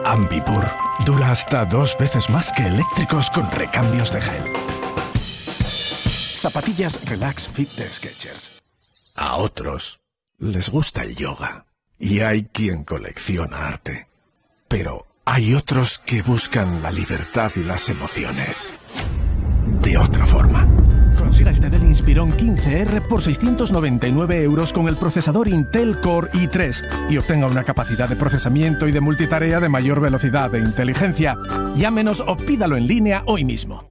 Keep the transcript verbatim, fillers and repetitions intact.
Ambipur dura hasta dos veces más que eléctricos con recambios de gel. Zapatillas Relax Fit de Skechers. A otros les gusta el yoga y hay quien colecciona arte. Pero hay otros que buscan la libertad y las emociones de otra forma. Consiga este Dell Inspiron quince R por seiscientos noventa y nueve euros con el procesador Intel Core i tres y obtenga una capacidad de procesamiento y de multitarea de mayor velocidad e inteligencia. Llámenos o pídalo en línea hoy mismo.